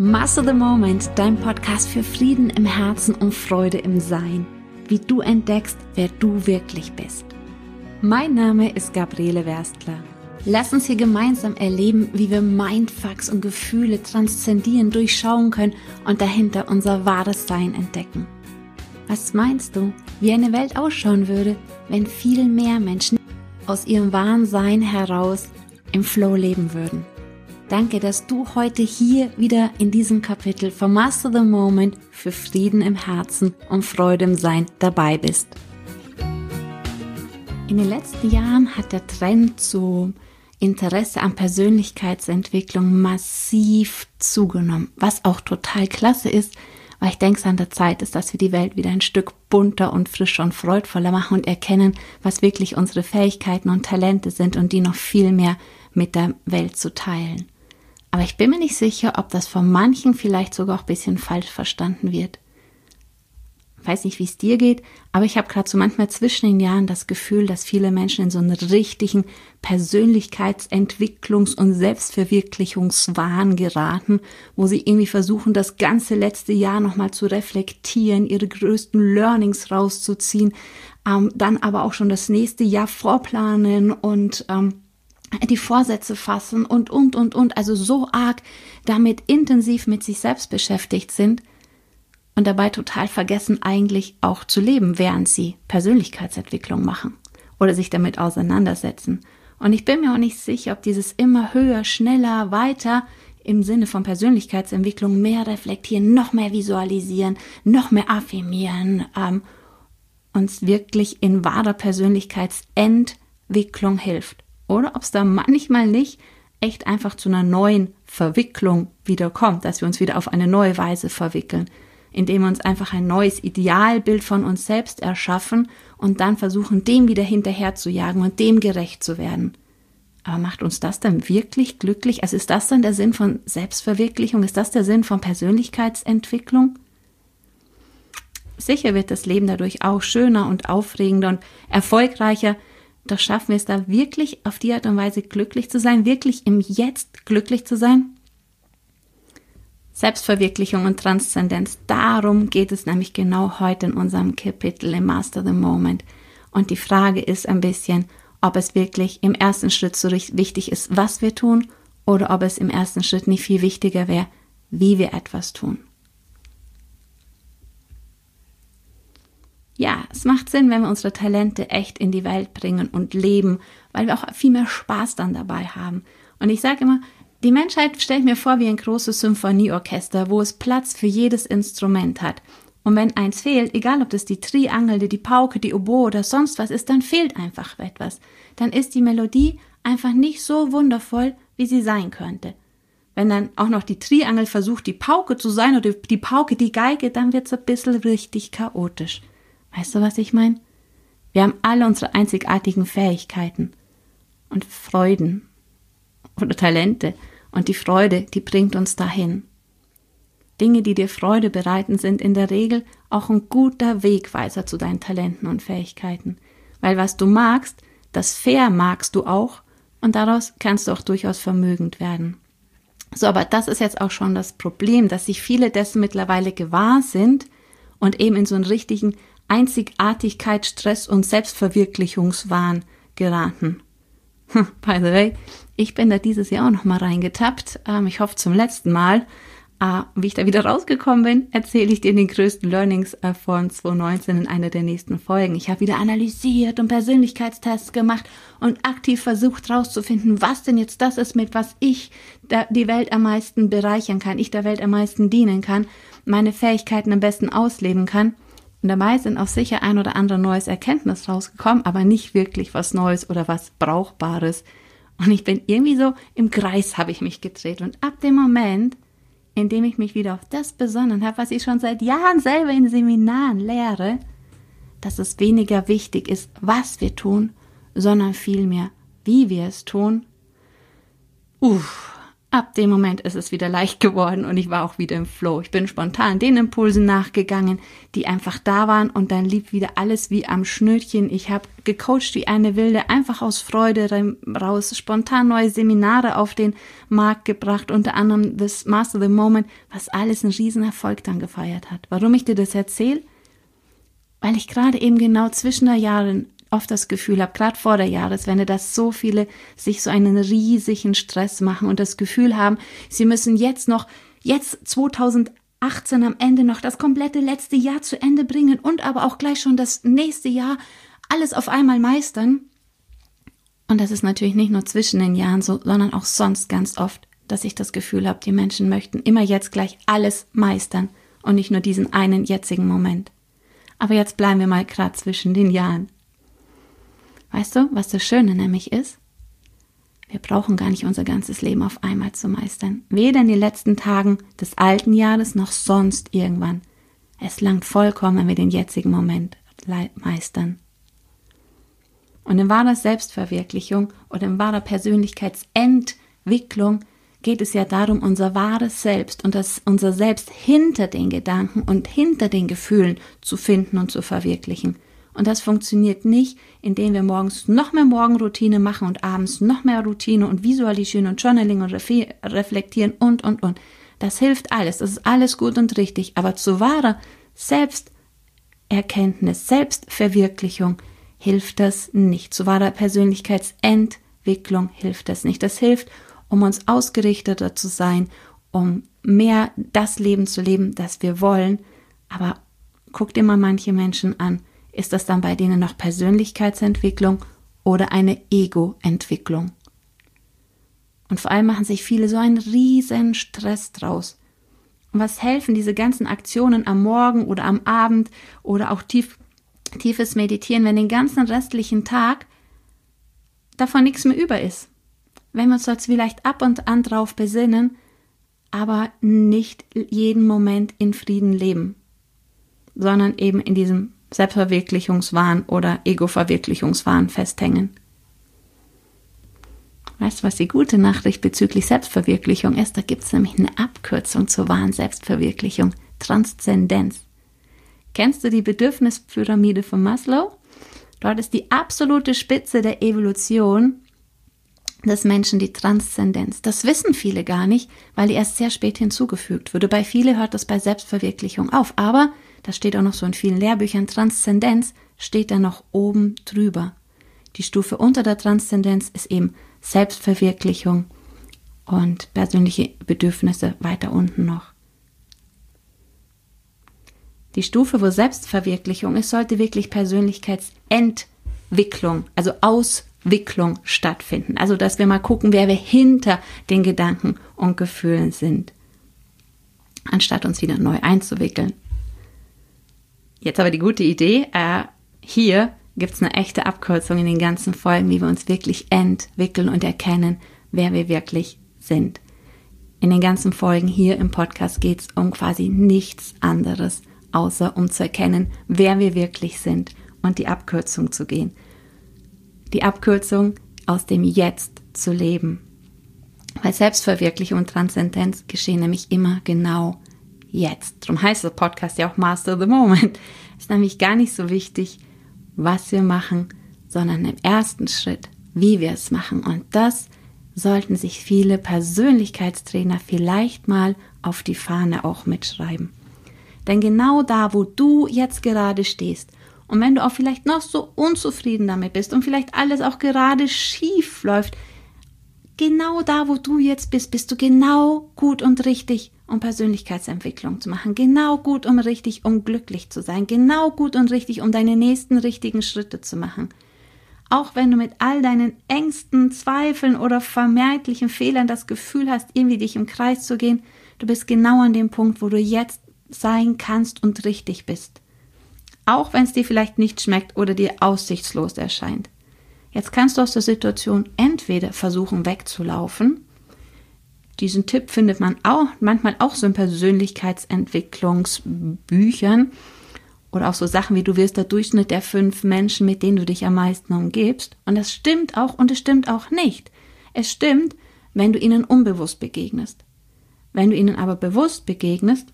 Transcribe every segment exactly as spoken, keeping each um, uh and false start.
Master the Moment, dein Podcast für Frieden im Herzen und Freude im Sein. Wie du entdeckst, wer du wirklich bist. Mein Name ist Gabriele Werstler. Lass uns hier gemeinsam erleben, wie wir Mindfucks und Gefühle transzendieren, durchschauen können und dahinter unser wahres Sein entdecken. Was meinst du, wie eine Welt ausschauen würde, wenn viel mehr Menschen aus ihrem wahren Sein heraus im Flow leben würden? Danke, dass du heute hier wieder in diesem Kapitel von Master the Moment für Frieden im Herzen und Freude im Sein dabei bist. In den letzten Jahren hat der Trend zu Interesse an Persönlichkeitsentwicklung massiv zugenommen, was auch total klasse ist, weil ich denke, es an der Zeit ist, dass wir die Welt wieder ein Stück bunter und frischer und freudvoller machen und erkennen, was wirklich unsere Fähigkeiten und Talente sind und die noch viel mehr mit der Welt zu teilen. Aber ich bin mir nicht sicher, ob das von manchen vielleicht sogar auch ein bisschen falsch verstanden wird. Ich weiß nicht, wie es dir geht, aber ich habe gerade so manchmal zwischen den Jahren das Gefühl, dass viele Menschen in so einen richtigen Persönlichkeitsentwicklungs- und Selbstverwirklichungswahn geraten, wo sie irgendwie versuchen, das ganze letzte Jahr nochmal zu reflektieren, ihre größten Learnings rauszuziehen, ähm, dann aber auch schon das nächste Jahr vorplanen und ähm, die Vorsätze fassen und, und, und, und, also so arg damit intensiv mit sich selbst beschäftigt sind und dabei total vergessen, eigentlich auch zu leben, während sie Persönlichkeitsentwicklung machen oder sich damit auseinandersetzen. Und ich bin mir auch nicht sicher, ob dieses immer höher, schneller, weiter im Sinne von Persönlichkeitsentwicklung mehr reflektieren, noch mehr visualisieren, noch mehr affirmieren, ähm, uns wirklich in wahrer Persönlichkeitsentwicklung hilft. Oder ob es da manchmal nicht echt einfach zu einer neuen Verwicklung wieder kommt, dass wir uns wieder auf eine neue Weise verwickeln, indem wir uns einfach ein neues Idealbild von uns selbst erschaffen und dann versuchen, dem wieder hinterher zu jagen und dem gerecht zu werden. Aber macht uns das dann wirklich glücklich? Also ist das dann der Sinn von Selbstverwirklichung? Ist das der Sinn von Persönlichkeitsentwicklung? Sicher wird das Leben dadurch auch schöner und aufregender und erfolgreicher. Doch schaffen wir es da wirklich auf die Art und Weise glücklich zu sein, wirklich im Jetzt glücklich zu sein? Selbstverwirklichung und Transzendenz, darum geht es nämlich genau heute in unserem Kapitel im Master the Moment. Und die Frage ist ein bisschen, ob es wirklich im ersten Schritt so wichtig ist, was wir tun, oder ob es im ersten Schritt nicht viel wichtiger wäre, wie wir etwas tun. Ja, es macht Sinn, wenn wir unsere Talente echt in die Welt bringen und leben, weil wir auch viel mehr Spaß dann dabei haben. Und ich sage immer, die Menschheit stelle ich mir vor wie ein großes Symphonieorchester, wo es Platz für jedes Instrument hat. Und wenn eins fehlt, egal ob das die Triangel, die Pauke, die Oboe oder sonst was ist, dann fehlt einfach etwas. Dann ist die Melodie einfach nicht so wundervoll, wie sie sein könnte. Wenn dann auch noch die Triangel versucht, die Pauke zu sein oder die Pauke die Geige, dann wird es ein bisschen richtig chaotisch. Weißt du, was ich meine? Wir haben alle unsere einzigartigen Fähigkeiten und Freuden oder Talente. Und die Freude, die bringt uns dahin. Dinge, die dir Freude bereiten, sind in der Regel auch ein guter Wegweiser zu deinen Talenten und Fähigkeiten. Weil was du magst, das vermagst du auch und daraus kannst du auch durchaus vermögend werden. So, aber das ist jetzt auch schon das Problem, dass sich viele dessen mittlerweile gewahr sind und eben in so einen richtigen Einzigartigkeit, Stress und Selbstverwirklichungswahn geraten. By the way, ich bin da dieses Jahr auch noch mal reingetappt. Ähm, ich hoffe zum letzten Mal. Äh, wie ich da wieder rausgekommen bin, erzähle ich dir den größten Learnings äh, von zwanzig neunzehn in einer der nächsten Folgen. Ich habe wieder analysiert und Persönlichkeitstests gemacht und aktiv versucht rauszufinden, was denn jetzt das ist, mit was ich da, die Welt am meisten bereichern kann, ich der Welt am meisten dienen kann, meine Fähigkeiten am besten ausleben kann. Und dabei sind auch sicher ein oder andere neues Erkenntnis rausgekommen, aber nicht wirklich was Neues oder was Brauchbares. Und ich bin irgendwie so im Kreis habe ich mich gedreht. Und ab dem Moment, in dem ich mich wieder auf das besonnen habe, was ich schon seit Jahren selber in Seminaren lehre, dass es weniger wichtig ist, was wir tun, sondern vielmehr, wie wir es tun. Uff, Ab dem Moment ist es wieder leicht geworden und ich war auch wieder im Flow. Ich bin spontan den Impulsen nachgegangen, die einfach da waren und dann lief wieder alles wie am Schnürchen. Ich habe gecoacht wie eine Wilde, einfach aus Freude raus, spontan neue Seminare auf den Markt gebracht, unter anderem das Master the Moment, was alles einen Riesenerfolg dann gefeiert hat. Warum ich dir das erzähle? Weil ich gerade eben genau zwischen den Jahren oft das Gefühl habe, gerade vor der Jahreswende, dass so viele sich so einen riesigen Stress machen und das Gefühl haben, sie müssen jetzt noch, jetzt zweitausendachtzehn am Ende noch das komplette letzte Jahr zu Ende bringen und aber auch gleich schon das nächste Jahr alles auf einmal meistern. Und das ist natürlich nicht nur zwischen den Jahren so, sondern auch sonst ganz oft, dass ich das Gefühl habe, die Menschen möchten immer jetzt gleich alles meistern und nicht nur diesen einen jetzigen Moment. Aber jetzt bleiben wir mal gerade zwischen den Jahren. Weißt du, was das Schöne nämlich ist? Wir brauchen gar nicht unser ganzes Leben auf einmal zu meistern. Weder in den letzten Tagen des alten Jahres noch sonst irgendwann. Es langt vollkommen, wenn wir den jetzigen Moment meistern. Und in wahrer Selbstverwirklichung oder in wahrer Persönlichkeitsentwicklung geht es ja darum, unser wahres Selbst und das, unser Selbst hinter den Gedanken und hinter den Gefühlen zu finden und zu verwirklichen. Und das funktioniert nicht, indem wir morgens noch mehr Morgenroutine machen und abends noch mehr Routine und visualisieren und Journaling und reflektieren und, und, und. Das hilft alles, das ist alles gut und richtig. Aber zu wahrer Selbsterkenntnis, Selbstverwirklichung hilft das nicht. Zu wahrer Persönlichkeitsentwicklung hilft das nicht. Das hilft, um uns ausgerichteter zu sein, um mehr das Leben zu leben, das wir wollen. Aber guck dir mal manche Menschen an. Ist das dann bei denen noch Persönlichkeitsentwicklung oder eine Ego-Entwicklung? Und vor allem machen sich viele so einen riesen Stress draus. Und was helfen diese ganzen Aktionen am Morgen oder am Abend oder auch tief, tiefes Meditieren, wenn den ganzen restlichen Tag davon nichts mehr über ist? Wenn wir uns jetzt vielleicht ab und an drauf besinnen, aber nicht jeden Moment in Frieden leben, sondern eben in diesem Selbstverwirklichungswahn oder Ego-Verwirklichungswahn festhängen. Weißt du, was die gute Nachricht bezüglich Selbstverwirklichung ist? Da gibt es nämlich eine Abkürzung zur wahren Selbstverwirklichung. Transzendenz. Kennst du die Bedürfnispyramide von Maslow? Dort ist die absolute Spitze der Evolution des Menschen die Transzendenz. Das wissen viele gar nicht, weil die erst sehr spät hinzugefügt wurde. Bei vielen hört das bei Selbstverwirklichung auf, aber das steht auch noch so in vielen Lehrbüchern, Transzendenz steht da noch oben drüber. Die Stufe unter der Transzendenz ist eben Selbstverwirklichung und persönliche Bedürfnisse weiter unten noch. Die Stufe, wo Selbstverwirklichung ist, sollte wirklich Persönlichkeitsentwicklung, also Auswicklung stattfinden. Also, dass wir mal gucken, wer wir hinter den Gedanken und Gefühlen sind, anstatt uns wieder neu einzuwickeln. Jetzt aber die gute Idee, äh, hier gibt es eine echte Abkürzung in den ganzen Folgen, wie wir uns wirklich entwickeln und erkennen, wer wir wirklich sind. In den ganzen Folgen hier im Podcast geht es um quasi nichts anderes, außer um zu erkennen, wer wir wirklich sind und die Abkürzung zu gehen. Die Abkürzung aus dem Jetzt zu leben. Weil Selbstverwirklichung und Transzendenz geschehen nämlich immer genau jetzt. Darum heißt der Podcast ja auch Master the Moment. Ist nämlich gar nicht so wichtig, was wir machen, sondern im ersten Schritt, wie wir es machen. Und das sollten sich viele Persönlichkeitstrainer vielleicht mal auf die Fahne auch mitschreiben. Denn genau da, wo du jetzt gerade stehst, und wenn du auch vielleicht noch so unzufrieden damit bist und vielleicht alles auch gerade schief läuft, genau da, wo du jetzt bist, bist du genau gut und richtig, um Persönlichkeitsentwicklung zu machen. Genau gut und richtig, um glücklich zu sein. Genau gut und richtig, um deine nächsten richtigen Schritte zu machen. Auch wenn du mit all deinen Ängsten, Zweifeln oder vermeintlichen Fehlern das Gefühl hast, irgendwie dich im Kreis zu gehen, du bist genau an dem Punkt, wo du jetzt sein kannst und richtig bist. Auch wenn es dir vielleicht nicht schmeckt oder dir aussichtslos erscheint. Jetzt kannst du aus der Situation entweder versuchen wegzulaufen. Diesen Tipp findet man auch manchmal auch so in Persönlichkeitsentwicklungsbüchern oder auch so Sachen wie du wirst der Durchschnitt der fünf Menschen, mit denen du dich am meisten umgibst. Und das stimmt auch und es stimmt auch nicht. Es stimmt, wenn du ihnen unbewusst begegnest. Wenn du ihnen aber bewusst begegnest,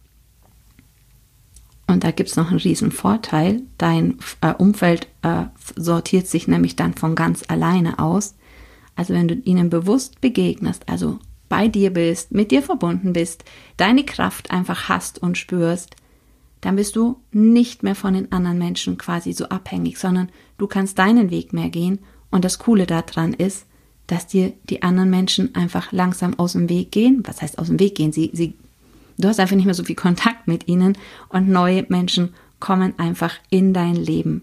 und da gibt es noch einen riesen Vorteil, dein äh, Umfeld äh, sortiert sich nämlich dann von ganz alleine aus. Also wenn du ihnen bewusst begegnest, also bei dir bist, mit dir verbunden bist, deine Kraft einfach hast und spürst, dann bist du nicht mehr von den anderen Menschen quasi so abhängig, sondern du kannst deinen Weg mehr gehen. Und das Coole daran ist, dass dir die anderen Menschen einfach langsam aus dem Weg gehen. Was heißt aus dem Weg gehen? Sie, sie, du hast einfach nicht mehr so viel Kontakt mit ihnen und neue Menschen kommen einfach in dein Leben.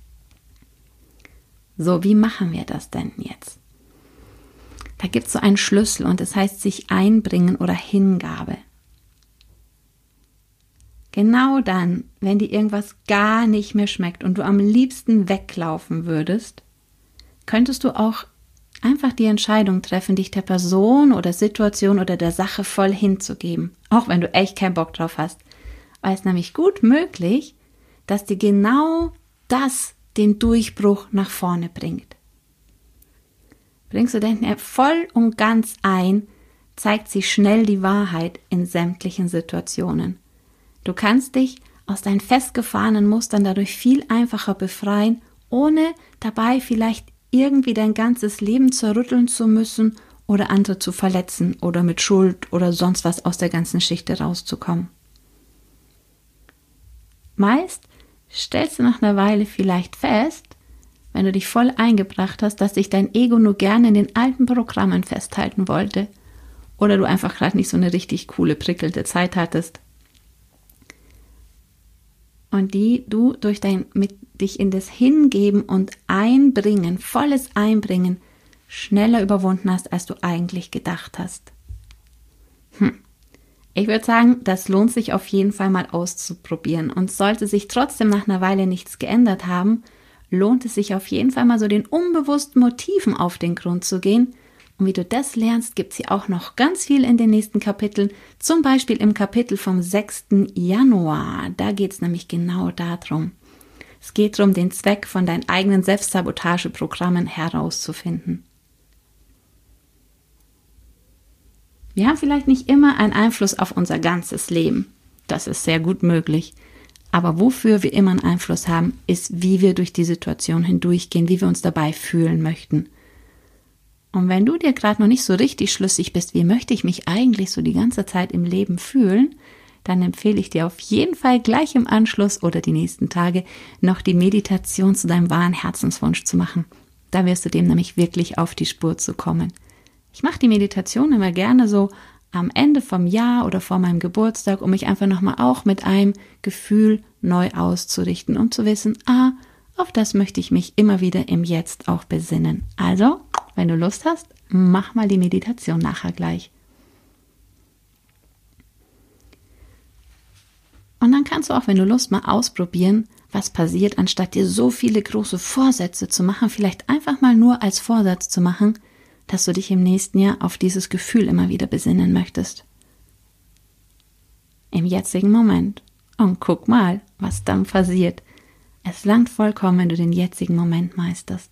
So, wie machen wir das denn jetzt? Da gibt es so einen Schlüssel und das heißt sich einbringen oder Hingabe. Genau dann, wenn dir irgendwas gar nicht mehr schmeckt und du am liebsten weglaufen würdest, könntest du auch einfach die Entscheidung treffen, dich der Person oder Situation oder der Sache voll hinzugeben, auch wenn du echt keinen Bock drauf hast. Weil es nämlich gut möglich, dass dir genau das den Durchbruch nach vorne bringt. Bringst du denn voll und ganz ein, zeigt sich schnell die Wahrheit in sämtlichen Situationen. Du kannst dich aus deinen festgefahrenen Mustern dadurch viel einfacher befreien, ohne dabei vielleicht irgendwie dein ganzes Leben zerrütteln zu müssen oder andere zu verletzen oder mit Schuld oder sonst was aus der ganzen Geschichte rauszukommen. Meist stellst du nach einer Weile vielleicht fest, wenn du dich voll eingebracht hast, dass sich dein Ego nur gerne in den alten Programmen festhalten wollte oder du einfach gerade nicht so eine richtig coole, prickelnde Zeit hattest. Und die du durch dein mit dich in das Hingeben und Einbringen, volles Einbringen, schneller überwunden hast, als du eigentlich gedacht hast. Hm. Ich würde sagen, das lohnt sich auf jeden Fall mal auszuprobieren. Und sollte sich trotzdem nach einer Weile nichts geändert haben, lohnt es sich auf jeden Fall mal so den unbewussten Motiven auf den Grund zu gehen. Und wie du das lernst, gibt es hier auch noch ganz viel in den nächsten Kapiteln, zum Beispiel im Kapitel vom sechsten Januar. Da geht es nämlich genau darum. Es geht darum, den Zweck von deinen eigenen Selbstsabotageprogrammen herauszufinden. Wir haben vielleicht nicht immer einen Einfluss auf unser ganzes Leben. Das ist sehr gut möglich. Aber wofür wir immer einen Einfluss haben, ist, wie wir durch die Situation hindurchgehen, wie wir uns dabei fühlen möchten. Und wenn du dir gerade noch nicht so richtig schlüssig bist, wie möchte ich mich eigentlich so die ganze Zeit im Leben fühlen, dann empfehle ich dir auf jeden Fall gleich im Anschluss oder die nächsten Tage noch die Meditation zu deinem wahren Herzenswunsch zu machen. Da wirst du dem nämlich wirklich auf die Spur zu kommen. Ich mache die Meditation immer gerne so am Ende vom Jahr oder vor meinem Geburtstag, um mich einfach nochmal auch mit einem Gefühl neu auszurichten, um zu wissen, ah, auf das möchte ich mich immer wieder im Jetzt auch besinnen. Also, wenn du Lust hast, mach mal die Meditation nachher gleich. Und dann kannst du auch, wenn du Lust, mal ausprobieren, was passiert, anstatt dir so viele große Vorsätze zu machen, vielleicht einfach mal nur als Vorsatz zu machen, dass du dich im nächsten Jahr auf dieses Gefühl immer wieder besinnen möchtest. Im jetzigen Moment. Und guck mal, was dann passiert. Es langt vollkommen, wenn du den jetzigen Moment meisterst.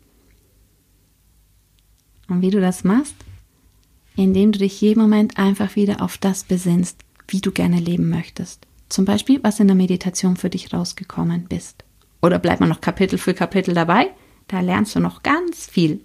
Und wie du das machst? Indem du dich jeden Moment einfach wieder auf das besinnst, wie du gerne leben möchtest. Zum Beispiel, was in der Meditation für dich rausgekommen bist. Oder bleib mal noch Kapitel für Kapitel dabei, da lernst du noch ganz viel.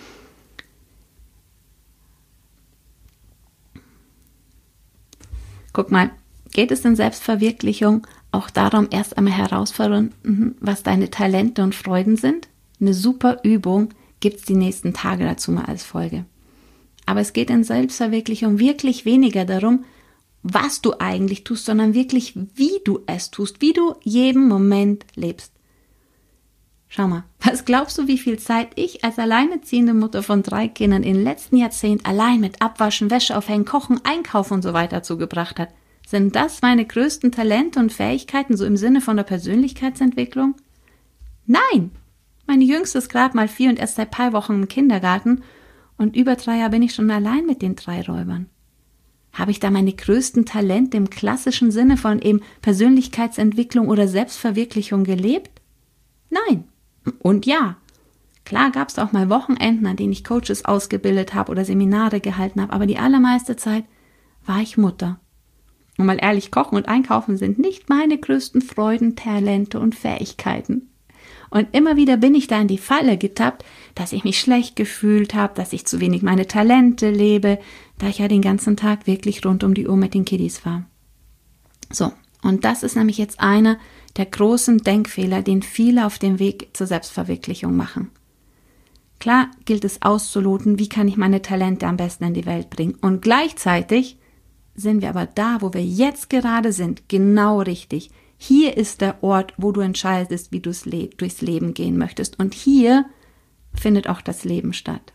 Guck mal, geht es in Selbstverwirklichung auch darum, erst einmal herauszufinden, was deine Talente und Freuden sind? Eine super Übung gibt es die nächsten Tage dazu mal als Folge. Aber es geht in Selbstverwirklichung wirklich weniger darum, was du eigentlich tust, sondern wirklich, wie du es tust, wie du jeden Moment lebst. Schau mal, was glaubst du, wie viel Zeit ich als alleinerziehende Mutter von drei Kindern im letzten Jahrzehnt allein mit Abwaschen, Wäsche aufhängen, Kochen, Einkaufen und so weiter zugebracht hat? Sind das meine größten Talente und Fähigkeiten, so im Sinne von der Persönlichkeitsentwicklung? Nein! Meine Jüngste ist gerade mal vier und erst seit paar Wochen im Kindergarten und über drei Jahre bin ich schon allein mit den drei Räubern. Habe ich da meine größten Talente im klassischen Sinne von eben Persönlichkeitsentwicklung oder Selbstverwirklichung gelebt? Nein. Und ja, Klar gab es auch mal Wochenenden, an denen ich Coaches ausgebildet habe oder Seminare gehalten habe, aber die allermeiste Zeit war ich Mutter. Und mal ehrlich, Kochen und Einkaufen sind nicht meine größten Freuden, Talente und Fähigkeiten. Und immer wieder bin ich da in die Falle getappt, dass ich mich schlecht gefühlt habe, dass ich zu wenig meine Talente lebe, da ich ja den ganzen Tag wirklich rund um die Uhr mit den Kiddies war. So, und das ist nämlich jetzt einer der großen Denkfehler, den viele auf dem Weg zur Selbstverwirklichung machen. Klar gilt es auszuloten, wie kann ich meine Talente am besten in die Welt bringen. Und gleichzeitig sind wir aber da, wo wir jetzt gerade sind, genau richtig. Hier ist der Ort, wo du entscheidest, wie du durchs Leben gehen möchtest. Und hier findet auch das Leben statt.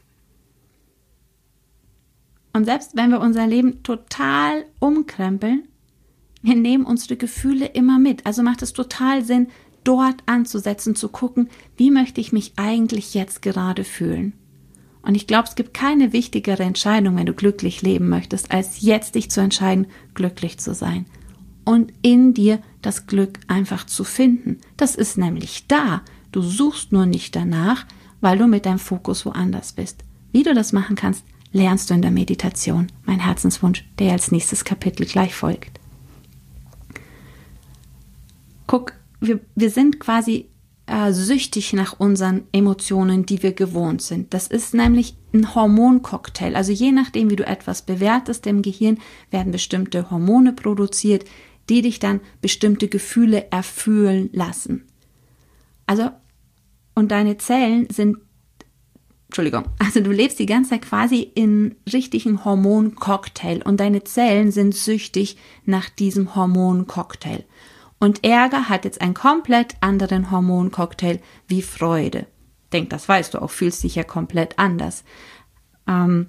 Und selbst wenn wir unser Leben total umkrempeln, wir nehmen unsere Gefühle immer mit. Also macht es total Sinn, dort anzusetzen, zu gucken, wie möchte ich mich eigentlich jetzt gerade fühlen. Und ich glaube, es gibt keine wichtigere Entscheidung, wenn du glücklich leben möchtest, als jetzt dich zu entscheiden, glücklich zu sein. Und in dir das Glück einfach zu finden. Das ist nämlich da. Du suchst nur nicht danach, weil du mit deinem Fokus woanders bist. Wie du das machen kannst, lernst du in der Meditation. Mein Herzenswunsch, der als nächstes Kapitel gleich folgt. Guck, wir, wir sind quasi äh, süchtig nach unseren Emotionen, die wir gewohnt sind. Das ist nämlich ein Hormoncocktail. Also je nachdem, wie du etwas bewertest im Gehirn, werden bestimmte Hormone produziert, die dich dann bestimmte Gefühle erfühlen lassen. Also, und deine Zellen sind, Entschuldigung, also du lebst die ganze Zeit quasi in richtigen Hormoncocktail und deine Zellen sind süchtig nach diesem Hormoncocktail. Und Ärger hat jetzt einen komplett anderen Hormoncocktail wie Freude. Denk, das weißt du auch, fühlst dich ja komplett anders. Ähm,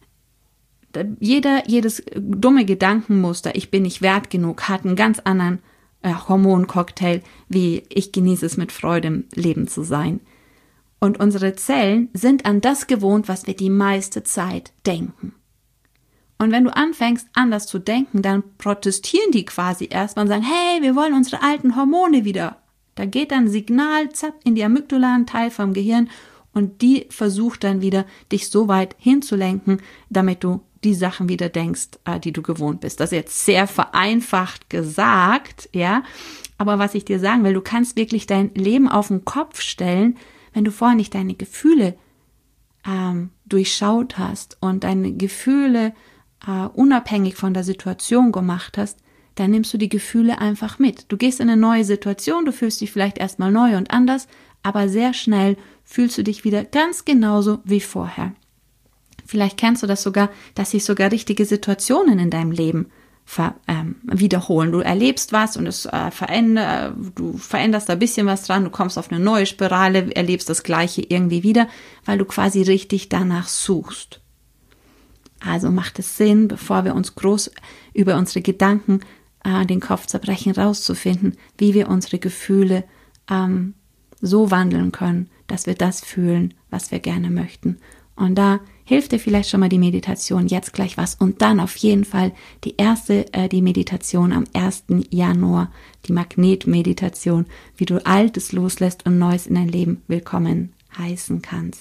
jeder, jedes dumme Gedankenmuster, ich bin nicht wert genug, hat einen ganz anderen äh, Hormoncocktail, wie ich genieße es mit Freude im Leben zu sein. Und unsere Zellen sind an das gewohnt, was wir die meiste Zeit denken. Und wenn du anfängst, anders zu denken, dann protestieren die quasi erstmal und sagen, hey, wir wollen unsere alten Hormone wieder. Da geht dann ein Signal, zapp, in die Amygdala, ein Teil vom Gehirn, und die versucht dann wieder, dich so weit hinzulenken, damit du die Sachen wieder denkst, die du gewohnt bist. Das ist jetzt sehr vereinfacht gesagt, ja. Aber was ich dir sagen will, du kannst wirklich dein Leben auf den Kopf stellen, wenn du vorher nicht deine Gefühle ähm, durchschaut hast und deine Gefühle Uh, unabhängig von der Situation gemacht hast, dann nimmst du die Gefühle einfach mit. Du gehst in eine neue Situation, du fühlst dich vielleicht erstmal neu und anders, aber sehr schnell fühlst du dich wieder ganz genauso wie vorher. Vielleicht kennst du das sogar, dass sich sogar richtige Situationen in deinem Leben ver, ähm, wiederholen. Du erlebst was und es äh, veränder, du veränderst da ein bisschen was dran, du kommst auf eine neue Spirale, erlebst das Gleiche irgendwie wieder, weil du quasi richtig danach suchst. Also macht es Sinn, bevor wir uns groß über unsere Gedanken äh, den Kopf zerbrechen, rauszufinden, wie wir unsere Gefühle ähm, so wandeln können, dass wir das fühlen, was wir gerne möchten. Und da hilft dir vielleicht schon mal die Meditation jetzt gleich was. Und dann auf jeden Fall die erste, äh, die Meditation am ersten Januar, die Magnetmeditation, wie du Altes loslässt und Neues in dein Leben willkommen heißen kannst.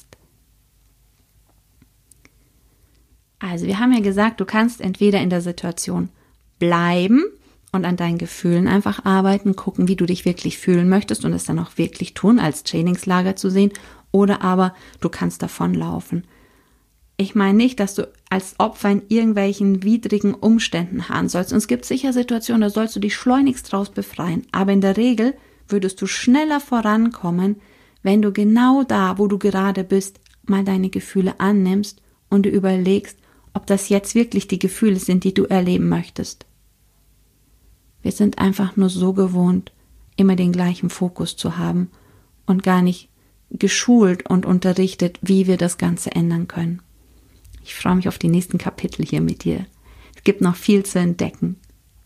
Also wir haben ja gesagt, du kannst entweder in der Situation bleiben und an deinen Gefühlen einfach arbeiten, gucken, wie du dich wirklich fühlen möchtest und es dann auch wirklich tun, als Trainingslager zu sehen, oder aber du kannst davonlaufen. Ich meine nicht, dass du als Opfer in irgendwelchen widrigen Umständen harren sollst. Und es gibt sicher Situationen, da sollst du dich schleunigst draus befreien. Aber in der Regel würdest du schneller vorankommen, wenn du genau da, wo du gerade bist, mal deine Gefühle annimmst und du überlegst, ob das jetzt wirklich die Gefühle sind, die du erleben möchtest. Wir sind einfach nur so gewohnt, immer den gleichen Fokus zu haben und gar nicht geschult und unterrichtet, wie wir das Ganze ändern können. Ich freue mich auf die nächsten Kapitel hier mit dir. Es gibt noch viel zu entdecken.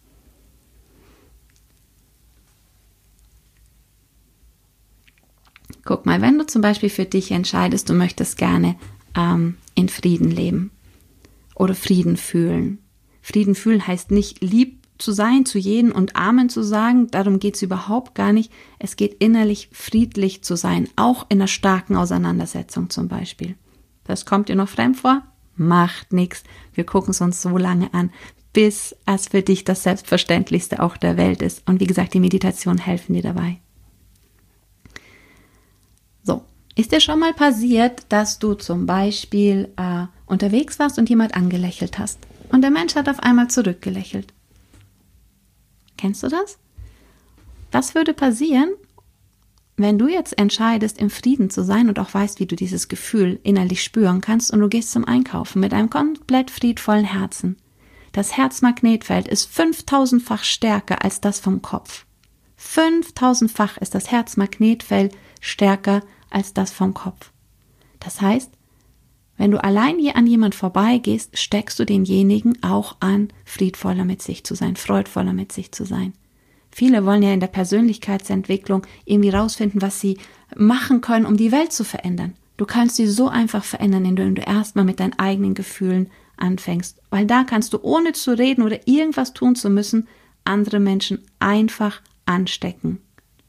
Guck mal, wenn du zum Beispiel für dich entscheidest, du möchtest gerne ähm, in Frieden leben oder Frieden fühlen. Frieden fühlen heißt nicht lieb zu sein, zu jedem und Amen zu sagen, darum geht es überhaupt gar nicht. Es geht innerlich friedlich zu sein, auch in einer starken Auseinandersetzung zum Beispiel. Das kommt dir noch fremd vor? Macht nichts. Wir gucken es uns so lange an, bis es für dich das Selbstverständlichste auch der Welt ist. Und wie gesagt, die Meditationen helfen dir dabei. So, ist dir schon mal passiert, dass du zum Beispiel äh, unterwegs warst und jemand angelächelt hast und der Mensch hat auf einmal zurückgelächelt? Kennst du das? Was würde passieren, wenn du jetzt entscheidest, im Frieden zu sein und auch weißt, wie du dieses Gefühl innerlich spüren kannst und du gehst zum Einkaufen mit einem komplett friedvollen Herzen? Das Herzmagnetfeld ist fünftausendfach stärker als das vom Kopf. fünftausendfach ist das Herzmagnetfeld stärker als das vom Kopf. Das heißt, wenn du allein hier an jemand vorbeigehst, steckst du denjenigen auch an, friedvoller mit sich zu sein, freudvoller mit sich zu sein. Viele wollen ja in der Persönlichkeitsentwicklung irgendwie rausfinden, was sie machen können, um die Welt zu verändern. Du kannst sie so einfach verändern, indem du erstmal mit deinen eigenen Gefühlen anfängst. Weil da kannst du, ohne zu reden oder irgendwas tun zu müssen, andere Menschen einfach anstecken.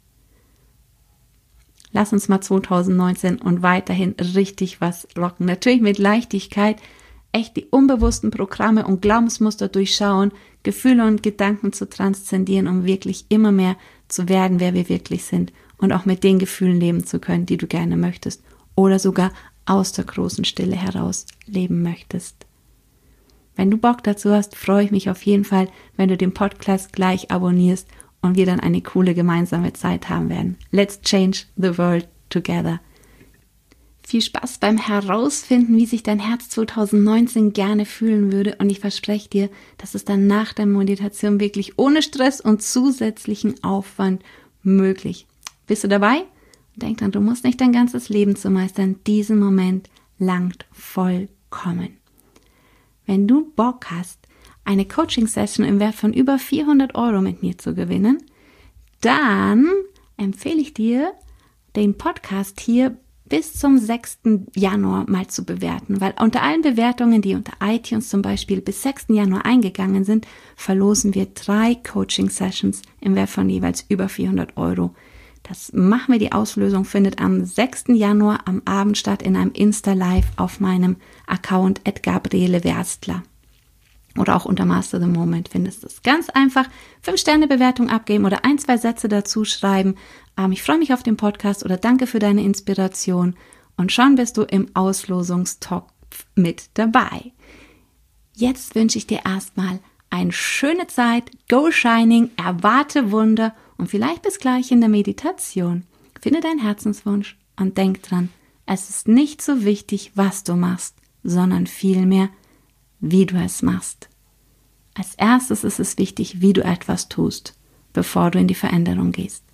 Lass uns mal zwanzig neunzehn und weiterhin richtig was rocken. Natürlich mit Leichtigkeit, echt die unbewussten Programme und Glaubensmuster durchschauen, Gefühle und Gedanken zu transzendieren, um wirklich immer mehr zu werden, wer wir wirklich sind und auch mit den Gefühlen leben zu können, die du gerne möchtest oder sogar aus der großen Stille heraus leben möchtest. Wenn du Bock dazu hast, freue ich mich auf jeden Fall, wenn du den Podcast gleich abonnierst und wir dann eine coole gemeinsame Zeit haben werden. Let's change the world together. Viel Spaß beim Herausfinden, wie sich dein Herz zwanzig neunzehn gerne fühlen würde und ich verspreche dir, dass es dann nach der Meditation wirklich ohne Stress und zusätzlichen Aufwand möglich. Bist du dabei? Denk dran, du musst nicht dein ganzes Leben zu meistern. Diesen Moment langt vollkommen. Wenn du Bock hast, eine Coaching-Session im Wert von über vierhundert Euro mit mir zu gewinnen, dann empfehle ich dir, den Podcast hier bis zum sechsten Januar mal zu bewerten, weil unter allen Bewertungen, die unter iTunes zum Beispiel bis sechsten Januar eingegangen sind, verlosen wir drei Coaching-Sessions im Wert von jeweils über vierhundert Euro. Das machen wir, die Auslösung findet am sechsten Januar am Abend statt in einem Insta-Live auf meinem Account at Gabriele Werstler. Oder auch unter Master the Moment findest du es. Ganz einfach fünf Sterne Bewertung abgeben oder ein, zwei Sätze dazu schreiben. Ähm, ich freue mich auf den Podcast oder danke für deine Inspiration. Und schon bist du im Auslosungstopf mit dabei. Jetzt wünsche ich dir erstmal eine schöne Zeit. Go Shining, erwarte Wunder und vielleicht bis gleich in der Meditation. Finde deinen Herzenswunsch und denk dran, es ist nicht so wichtig, was du machst, sondern vielmehr, wie du es machst. Als erstes ist es wichtig, wie du etwas tust, bevor du in die Veränderung gehst.